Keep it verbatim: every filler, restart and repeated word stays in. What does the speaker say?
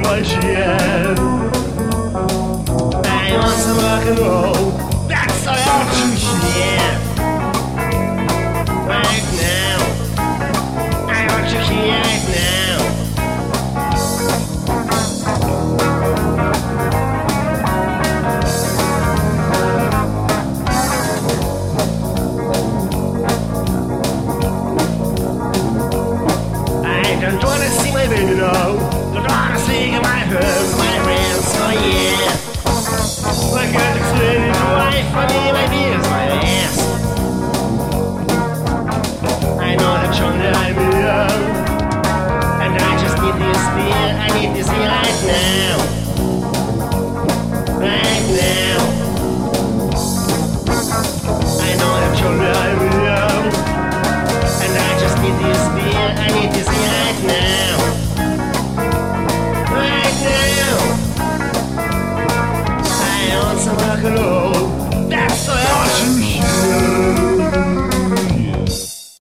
again. I want some rock and roll. That's all I want to hear. Right now, I want to hear right now. I don't wanna see my baby now. Don't wanna see my hurts, my friends, oh yeah. I can't explain it to life, for me, my dears, my ass. I know that only I'm young, and I just need this beer, I need this here right now. Right now. I know that only I'm young, and I just need this beer, I need this here right now. Right now. I want some rock and roll.